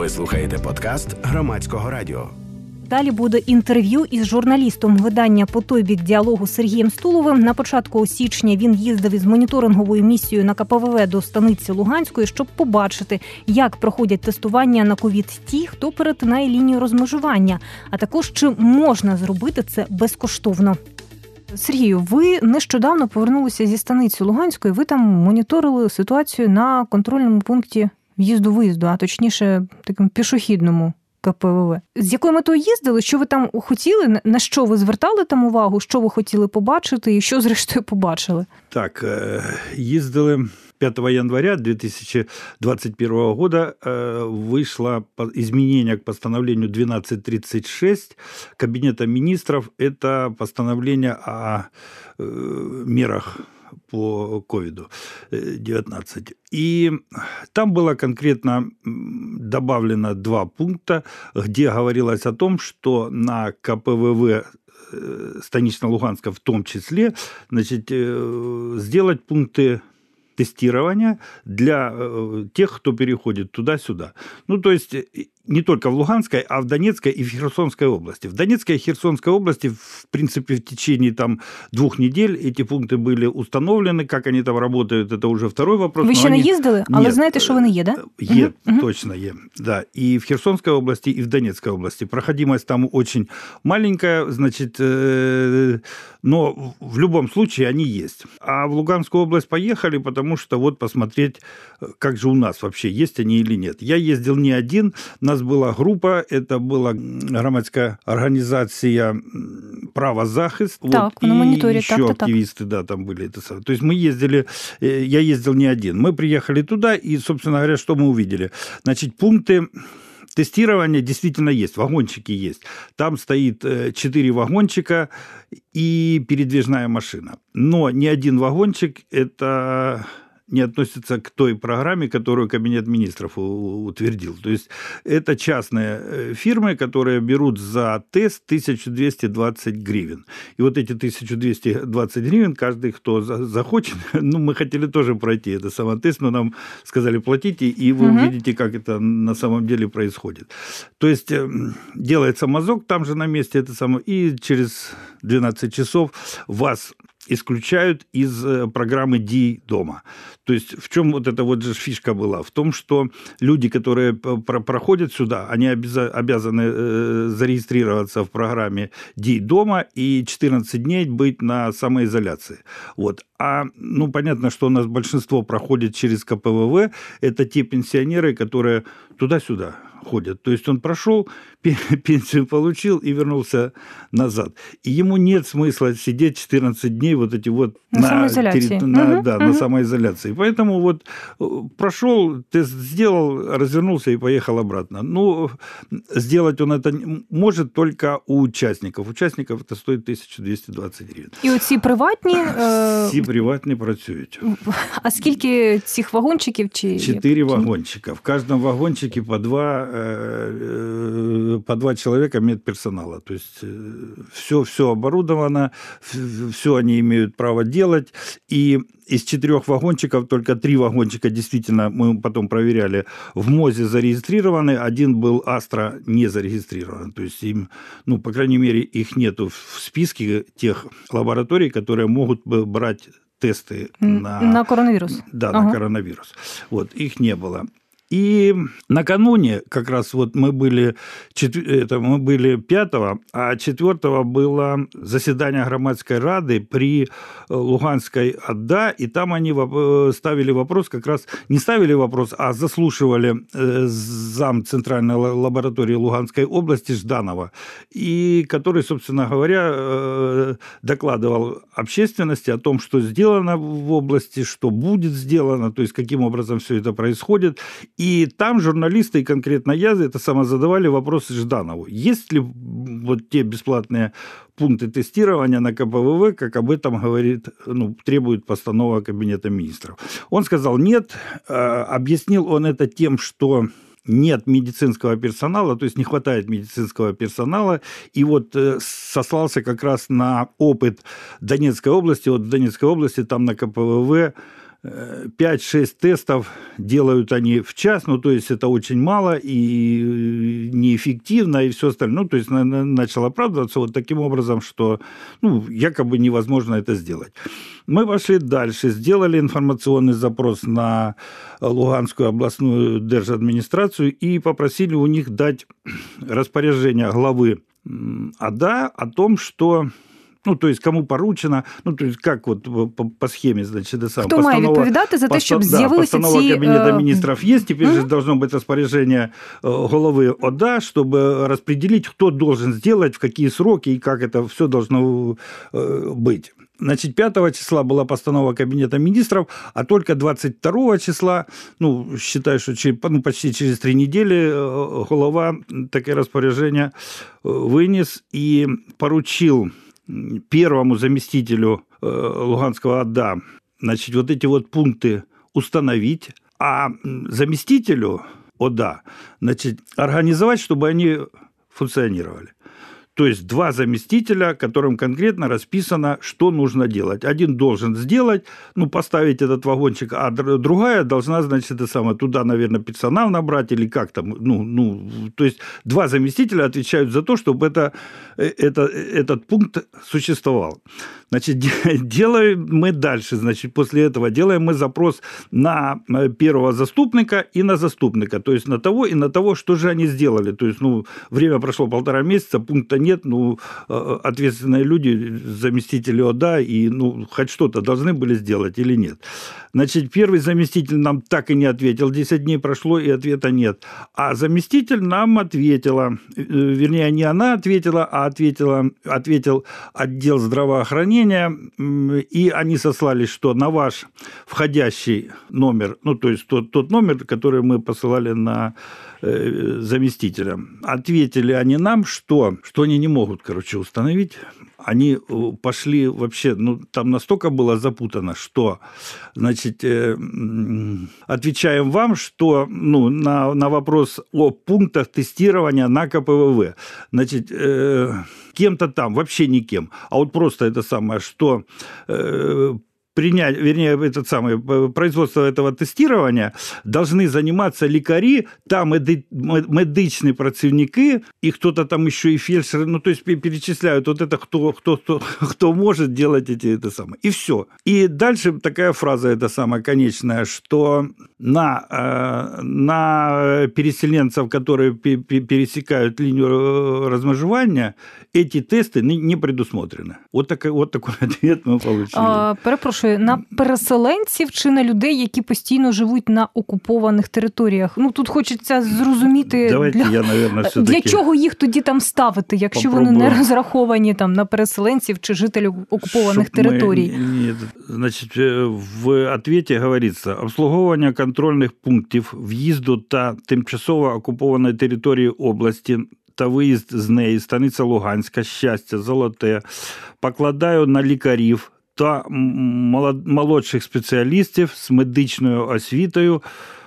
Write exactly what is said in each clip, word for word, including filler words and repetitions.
Ви слухаєте подкаст Громадського радіо. Далі буде інтерв'ю із журналістом видання «По той бік діалогу» Сергієм Стуловим. На початку січня він їздив із моніторинговою місією на ка пе ве ве до станиці Луганської, щоб побачити, як проходять тестування на ковід ті, хто перетинає лінію розмежування, а також чи можна зробити це безкоштовно. Сергію, ви нещодавно повернулися зі станиці Луганської, ви там моніторили ситуацію на контрольному пункті в'їзду-виїзду, а точніше, такому пішохідному ка пе ве ве. З якою метою їздили? Що ви там хотіли? На що ви звертали там увагу? Що ви хотіли побачити? І що, зрештою, побачили? Так, їздили пятого января две тысячи двадцать первого года вышло изменение к постановлению двенадцать тридцать шесть Кабинета министров. Это постановление о мерах по ковид девятнадцать. И там было конкретно добавлено два пункта, где говорилось о том, что на ка пе ве ве Станично-Луганска в том числе, значит, сделать пункты тестирования для тех, кто переходит туда-сюда. Ну, то есть не только в Луганской, а в Донецкой и в Херсонской области. В Донецкой и Херсонской области, в принципе, в течение там, двух недель эти пункты были установлены. Как они там работают, это уже второй вопрос. Ви ще они... не їздили, але Нет, знаєте, що вони є, да? Є, угу. точно є. Да. И в Херсонской области, и в Донецкой области. Проходимость там очень маленькая, значит, но в любом случае они есть. А в Луганскую область поехали, потому что вот посмотреть, как же у нас вообще, есть они или нет. Я ездил не один, у нас была группа, это была громадская организация «Правозахист». Так, вот, на мониторе, и еще так, так, активисты, да, там были. Это, то есть мы ездили, я ездил не один. Мы приехали туда, и, собственно говоря, что мы увидели? Значит, пункты тестирования действительно есть, вагончики есть. Там стоит четыре вагончика и передвижная машина. Но ни один вагончик – это не относится к той программе, которую Кабинет министров утвердил. То есть это частные фирмы, которые берут за тест тысяча двести двадцать гривен. И вот эти тысяча двести двадцать гривен каждый, кто захочет, ну, мы хотели тоже пройти это самотест, но нам сказали, платите, и вы угу. увидите, как это на самом деле происходит. То есть делается мазок там же на месте, это самое, и через двенадцать часов вас исключают из программы «Ди дома». То есть в чем вот эта вот же фишка была? В том, что люди, которые проходят сюда, они обязаны зарегистрироваться в программе «Ди дома» и четырнадцать дней быть на самоизоляции. Вот. А, ну, понятно, что у нас большинство проходит через ка пе ве ве. Это те пенсионеры, которые туда-сюда ходят. То есть он прошел, пенсию получил и вернулся назад. И ему нет смысла сидеть четырнадцать дней вот эти вот на, на самоизоляции. На, угу, да, угу. на самоизоляции. Поэтому вот прошел, тест сделал, развернулся и поехал обратно. Ну, сделать он это может только у участников. Участников это стоит тысяча двести двадцать гривен. І оці приватні... Всі приватні працюють. А скільки цих вагончиків? Чи... Четыре вагончика. В каждом вагончике по два, по два человека медперсонала. То есть все, все оборудовано, все они имеют право делать. И из четырех вагончиков только три вагончика действительно, мы потом проверяли, в МОЗе зарегистрированы, один был Астра не зарегистрирован. То есть им, ну, по крайней мере, их нету в списке тех лабораторий, которые могут брать тесты на... На коронавирус. Да, ага. на коронавирус. Вот, их не было. И накануне как раз вот мы были, это, мы были пятого, а четвертого было заседание Громадской Рады при Луганской ОДА, и там они ставили вопрос, как раз не ставили вопрос, а заслушивали зам Центральной лаборатории Луганской области Жданова, и который, собственно говоря, докладывал общественности о том, что сделано в области, что будет сделано, то есть каким образом все это происходит. И там журналисты, и конкретно я, это само задавали вопросы Жданову. Есть ли вот те бесплатные пункты тестирования на ка пе ве ве, как об этом говорит, ну, требует постанова Кабинета министров? Он сказал нет. Объяснил он это тем, что нет медицинского персонала, то есть не хватает медицинского персонала, и вот сослался как раз на опыт Донецкой области. Вот в Донецкой области там на ка пе ве ве пять-шесть тестов делают они в час, ну, то есть это очень мало и неэффективно, и все остальное. Ну, то есть начал оправдываться вот таким образом, что, ну, якобы невозможно это сделать. Мы пошли дальше, сделали информационный запрос на Луганскую областную держадминистрацию и попросили у них дать распоряжение главы ОДА о том, что... Ну, то есть, кому поручено, ну, то есть, как вот по, по схеме, значить, это саме. Хто має відповідати за те, щоб з'явилися да, постанова ці... Кабінету міністрів є, теперь угу. же должно быть распоряжение головы ОДА, чтобы распределить, кто должен сделать, в какие сроки и как это все должно быть. Значит, пятого числа была постанова Кабинета министров, а только двадцать второго числа, ну, считаю, что через, ну, почти через три недели голова такое распоряжение вынес и поручил первому заместителю Луганского ОДА, значит, вот эти вот пункты установить, а заместителю ОДА, значит, организовать, чтобы они функционировали. То есть два заместителя, которым конкретно расписано, что нужно делать. Один должен сделать, ну, поставить этот вагончик, а другая должна, значит, это самое, туда, наверное, персонал набрать или как там. Ну, ну, то есть два заместителя отвечают за то, чтобы это, это, этот пункт существовал. Значит, делаем мы дальше, значит, после этого делаем мы запрос на первого заступника и на заступника, то есть на того и на того, что же они сделали. То есть, ну, время прошло полтора месяца, пункта нет, ну, ответственные люди, заместители ОДА, и, ну, хоть что-то должны были сделать или нет. Значит, первый заместитель нам так и не ответил, десять дней прошло, и ответа нет. А заместитель нам ответила, вернее, не она ответила, а ответила, ответил отдел здравоохранения, и они сослались, что на ваш входящий номер, ну, то есть тот, тот номер, который мы посылали на э, заместителя, ответили они нам, что, что они не могут, короче, установить. Они пошли вообще, ну, там настолько было запутано, что, значит, э, отвечаем вам, что, ну, на, на вопрос о пунктах тестирования на ка пэ вэ вэ, значит, э, кем-то там, вообще никем, а вот просто это самое, что... Э, принять, вернее, этот самый, производство этого тестирования должны заниматься лікарі та меди, медичні працівники, и кто-то там еще и фельдшеры, ну, то есть перечисляют вот это, кто, кто, кто, кто может делать эти, это самое. И все. И дальше такая фраза, это самая конечная, что на, на переселенцев, которые пересекают линию размежування, эти тесты не предусмотрены. Вот такой, вот такой ответ мы получили. А, перепрошую, на переселенців чи на людей, які постійно живуть на окупованих територіях? Ну, тут хочеться зрозуміти, Давайте для, я, наверное, для чого їх тоді там ставити, якщо попробую. Вони не розраховані там на переселенців чи жителів окупованих Щоб територій. Ми, ні, значить, в ответе говориться, обслуговування контрольних пунктів в'їзду та тимчасово окупованої території області та виїзд з неї, станиця Луганська, Щастя, Золоте, покладаю на лікарів та молодших спеціалістів з медичною освітою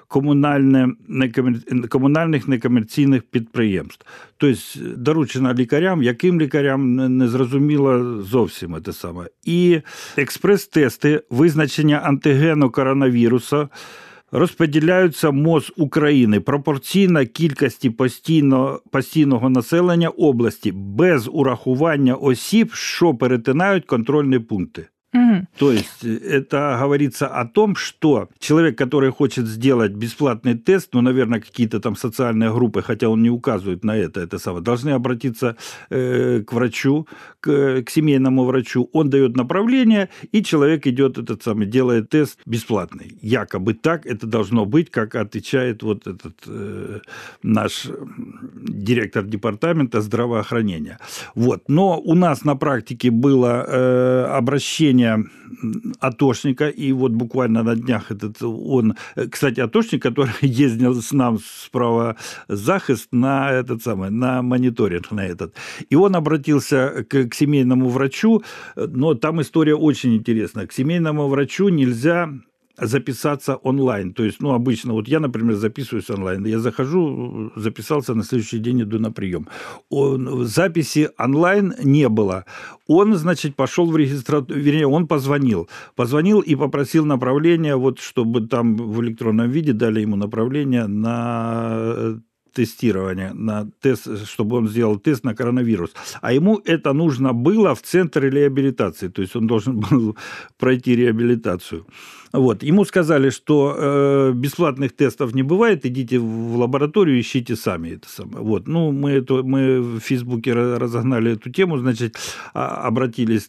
комунальних некомерційних підприємств. Тобто доручено лікарям, яким лікарям не зрозуміло зовсім це саме. І експрес-тести визначення антигену коронавірусу розподіляються МОЗ України пропорційно кількості постійно, постійного населення області без урахування осіб, що перетинають контрольні пункти. Угу. То есть это говорится о том, что человек, который хочет сделать бесплатный тест, ну, наверное, какие-то там социальные группы, хотя он не указывает на это, это самое, должны обратиться э, к врачу, к, к семейному врачу. Он дает направление, и человек идет, этот самый, делает тест бесплатный. Якобы так это должно быть, как отвечает вот этот э, наш директор департамента здравоохранения. Вот. Но у нас на практике было э, обращение атошника, и вот буквально на днях этот он, кстати, атошник, который ездил с нам справа захист на этот самый, на мониторинг на этот, и он обратился к, к семейному врачу, но там история очень интересная. К семейному врачу нельзя записаться онлайн. То есть, ну, обычно, вот я, например, записываюсь онлайн. Я захожу, записался, на следующий день иду на прием. Он, записи онлайн не было. Он, значит, пошел в регистратуру, вернее, он позвонил. Позвонил и попросил направления, вот, чтобы там в электронном виде дали ему направление на тестирование, на тест, чтобы он сделал тест на коронавирус. А ему это нужно было в центр реабилитации, то есть он должен был пройти реабилитацию. Вот. Ему сказали, что э, бесплатных тестов не бывает, идите в лабораторию, ищите сами это самое. Вот. Ну, мы, это, мы в Фейсбуке разогнали эту тему, значит, обратились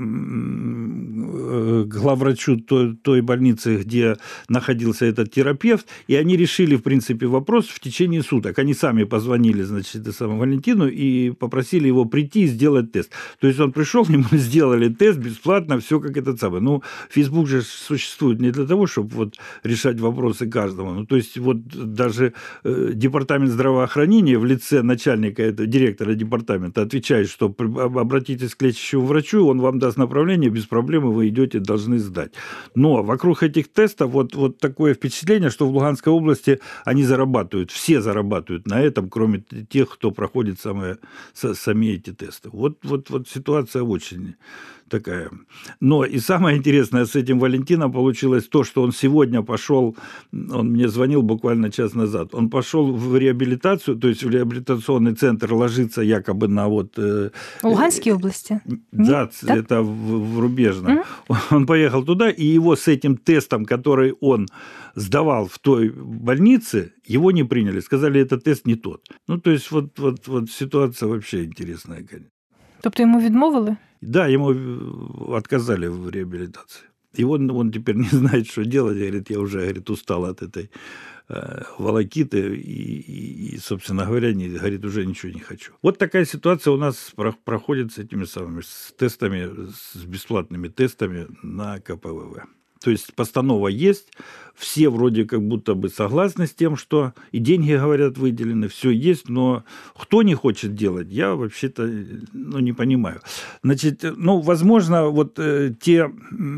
там к главврачу той, той больницы, где находился этот терапевт, и они решили, в принципе, вопрос в течение суток. Они сами позвонили, значит, самому Валентину и попросили его прийти и сделать тест. То есть он пришел, ему сделали тест бесплатно, все как этот самый. Ну, Фейсбук же существует не для того, чтобы вот решать вопросы каждому. Ну, то есть вот даже э, департамент здравоохранения в лице начальника, этого, директора департамента отвечает, что обратитесь к лечащему врачу, он вам даст направление, без проблем вы идете, должны сдать. Но вокруг этих тестов вот, вот такое впечатление, что в Луганской области они зарабатывают, все зарабатывают на этом, кроме тех, кто проходит самые, сами эти тесты. Вот, вот, вот ситуация очень такая. Но и самое интересное с этим Валентином получилось то, что он сегодня пошел, он мне звонил буквально час назад, он пошел в реабилитацию, то есть в реабилитационный центр ложиться якобы на вот... В Луганской области? Да, Нет? это в, в Рубежном. Mm-hmm. Он поехал туда, и его с этим тестом, который он сдавал в той больнице, его не приняли. Сказали, этот тест не тот. Ну, то есть вот, вот, вот ситуация вообще интересная, конечно. Тобто йому відмовили? Да, ему отказали в реабилитации. И он, он теперь не знает, что делать. Говорит, я уже, говорит, устал от этой э, волокиты и, и, и, собственно говоря, не, говорит, уже ничего не хочу. Вот такая ситуация у нас проходит с этими самыми, с тестами, с бесплатными тестами на ка пэ вэ вэ. То есть постанова есть, все вроде как будто бы согласны с тем, что и деньги, говорят, выделены, все есть, но кто не хочет делать, я вообще-то ну, не понимаю. Значит, ну, возможно, вот э, те,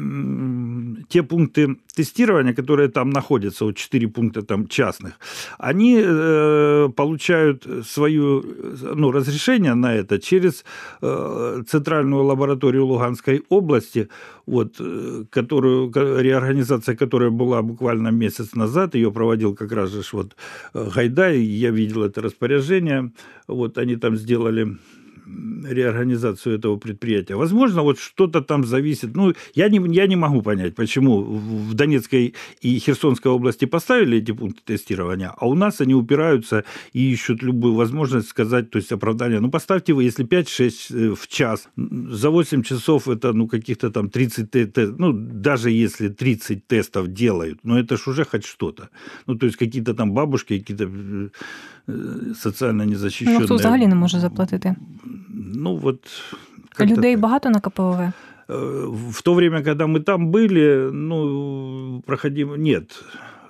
э, те пункты тестирования, которые там находятся, вот четыре пункта там частных, они э, получают свое ну, разрешение на это через э, центральную лабораторию Луганской области, вот, которую, реорганизация, которая была буквально месяц назад, ее проводил как раз же вот Гайдай, я видел это распоряжение, вот они там сделали реорганизацию этого предприятия. Возможно, вот что-то там зависит. Ну, я не, я не могу понять, почему в Донецкой и Херсонской области поставили эти пункты тестирования, а у нас они упираются и ищут любую возможность сказать, то есть оправдание. Ну, поставьте вы, если пять-шесть в час, за восемь часов это, ну, каких-то там тридцать тестов, ну, даже если тридцать тестов делают, ну, это ж уже хоть что-то. Ну, то есть какие-то там бабушки, какие-то соціально незахищені. Ну, хто взагалі не може заплатити? Ну, вот... Людей так. Багато на ка пе вэ вэ? В то время, когда мы там были, ну, проходим... Нет.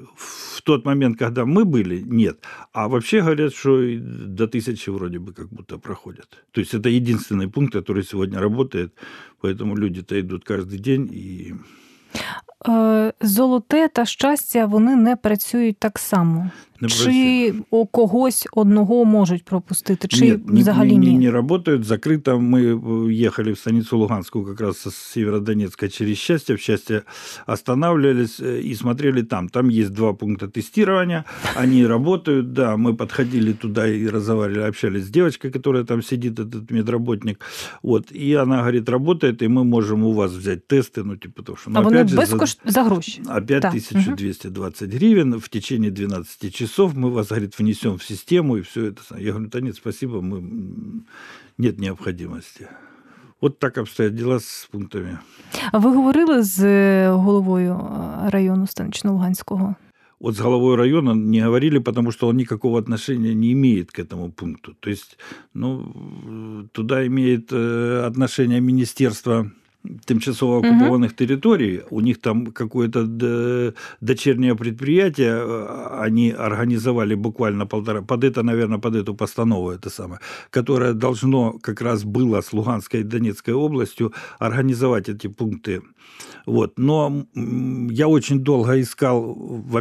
В тот момент, когда мы были, нет. А вообще говорят, что до тысячи вроде бы как будто проходят. То есть это единственный пункт, который сегодня работает, поэтому люди-то идут каждый день и... Золоте та щастя, вони не працюють так само? Не чи у когось одного можуть пропустити, чи Нет, взагалі ні? Не, не, не работают, закрыто. Мы ехали в станицу Луганскую как раз с Северодонецка через Счастье. В Счастье останавливались и смотрели там. Там есть два пункта тестирования, они работают, да. Мы подходили туда и разговаривали, общались с девочкой, которая там сидит, этот медработник. Вот, и она говорит, работает, и мы можем у вас взять тесты, ну, типа, потому что... Ну, а вони безкоштовно за, за гроші? Опять тысяча двести двадцать гривен в течение двенадцати часов. Мы вас, говорит, внесем в систему, и все это. Я говорю, да нет, спасибо, мы... нет необходимости. Вот так обстоят дела з пунктами. А ви говорили з головою району Станично-Луганського? Вот с головой района не говорили, потому что он никакого отношения не имеет к этому пункту. То есть, ну, туда имеет отношение Министерство тимчасово оккупованных uh-huh. территорий, у них там какое-то дочернее предприятие, они организовали буквально полтора, под это, наверное, под эту постанову, это самое, которое должно как раз было с Луганской и Донецкой областью организовать эти пункты. Вот. Но я очень долго искал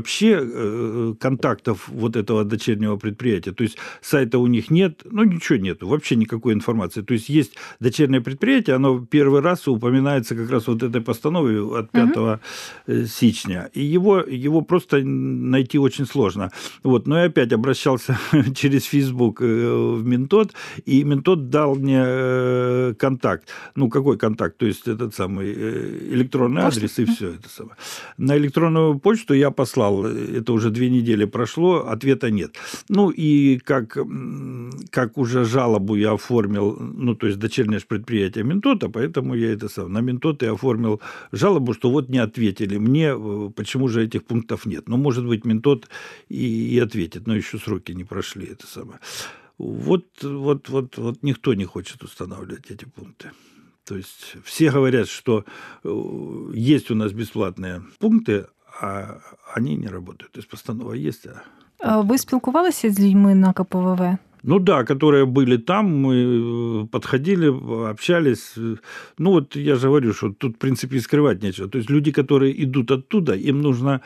вообще контактов вот этого дочернего предприятия. То есть сайта у них нет, ну ничего нету, вообще никакой информации. То есть есть дочернее предприятие, оно первый раз упоминается как раз вот этой постанове от пятого uh-huh. сечня. И его, его просто найти очень сложно. Вот. Но я опять обращался через Facebook в Минтод, и Минтод дал мне контакт. Ну, какой контакт? То есть этот самый электронный Почта? Адрес и все это самое. На электронную почту я послал, это уже две недели прошло, ответа нет. Ну, и как, как уже жалобу я оформил, ну, то есть дочернее предприятие Минтода, поэтому я это сам на Минтод и оформил жалобу, что вот не ответили мне, почему же этих пунктов нет. Ну, может быть, Минтод и, и ответит, но еще сроки не прошли, это самое. Вот, вот, вот, вот никто не хочет устанавливать эти пункты. То есть все говорят, что есть у нас бесплатные пункты, а они не работают. То есть постанова есть. А... Ви спілкувалися з людьми на ка пе ве ве? Ну да, которые были там, мы подходили, общались. Ну вот я же говорю, что тут, в принципе, и скрывать нечего. То есть люди, которые идут оттуда, им нужно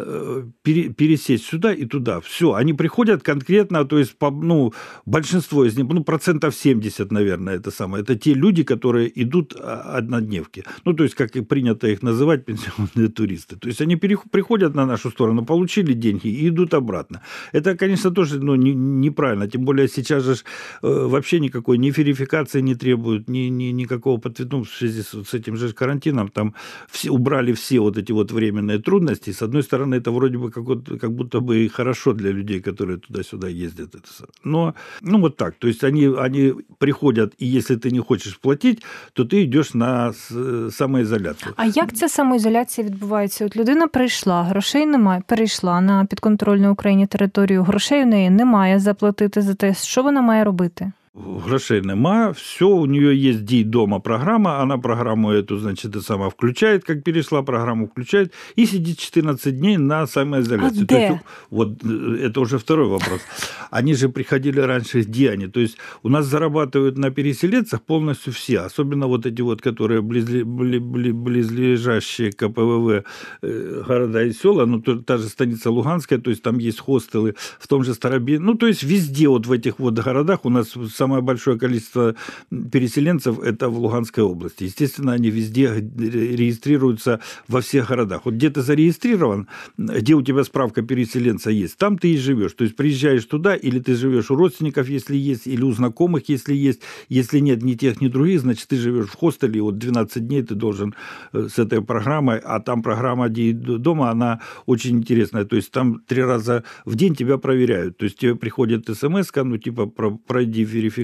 пересесть сюда и туда. Все, они приходят конкретно, то есть ну, большинство из них, ну процентов семьдесят, наверное, это самое. Это те люди, которые идут однодневки. Ну то есть, как и принято их называть, пенсионные туристы. То есть они приходят на нашу сторону, получили деньги и идут обратно. Это, конечно, тоже ну, неправильно, тем более сейчас же вообще никакой ни верификации не требуют, ни, ни, никакого подтверждения. Ну, в связи с, с этим же карантином там все, убрали все вот эти вот временные трудности. С одной стороны, это вроде бы как, вот, как будто бы и хорошо для людей, которые туда-сюда ездят. Но, ну, вот так. То есть они, они приходят, и если ты не хочешь платить, то ти йдеш на самоізоляцію. А як ця самоізоляція відбувається? От людина прийшла, грошей немає, перейшла на підконтрольну Україні територію, грошей у неї немає заплатити за те. Що вона має робити? Грошей нема, все, у нее есть Дій дома программа, она программу эту, значит, сама включает, как перешла программу, включает, и сидит четырнадцать дней на самоизоляции. А то где? есть, вот это уже второй вопрос. Они же приходили раньше, где они? То есть у нас зарабатывают на переселенцах полностью все, особенно вот эти вот, которые близли, бли, бли, близлежащие к ка пе вэ вэ города и села, ну, та же станица Луганская, то есть там есть хостелы, в том же Старобе, ну, то есть везде вот в этих вот городах у нас самое большое количество переселенцев – это в Луганской области. Естественно, они везде регистрируются во всех городах. Вот где ты зарегистрирован, где у тебя справка переселенца есть, там ты и живешь. То есть приезжаешь туда, или ты живешь у родственников, если есть, или у знакомых, если есть. Если нет ни тех, ни других, значит, ты живешь в хостеле, и вот двенадцать дней ты должен с этой программой, а там программа дома, она очень интересная. То есть там три раза в день тебя проверяют. То есть тебе приходит смс-ка, ну, типа, пройди верификацию,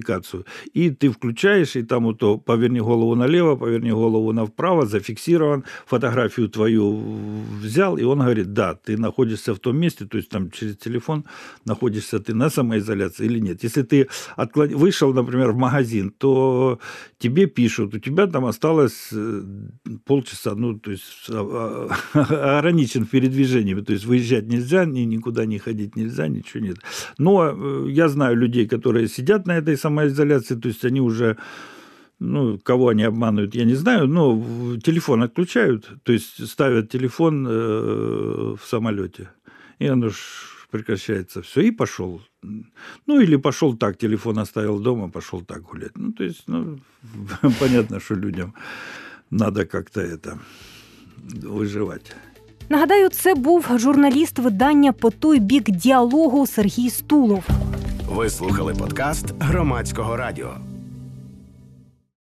и ты включаешь, и там вот то поверни голову налево, поверни голову направо, зафиксирован, фотографию твою взял, и он говорит, да, ты находишься в том месте, то есть там через телефон находишься ты на самоизоляции или нет. Если ты отклон... вышел, например, в магазин, то тебе пишут, у тебя там осталось полчаса, ну, то есть ограничен передвижением, то есть выезжать нельзя, никуда не ходить нельзя, ничего нет. Но я знаю людей, которые сидят на этой самоизоляции, то есть они уже, ну, кого они обманывают, я не знаю, но телефон отключают, то есть ставят телефон в самолете, и оно ж прекращается все, и пошел. Ну, или пошел так, телефон оставил дома, пошел так гулять. Ну, то есть, ну, понятно, что людям надо как-то это выживать. Нагадаю, це був журналіст видання «По той бік діалогу» Сергій Стулов. Ви слухали подкаст Громадського радіо.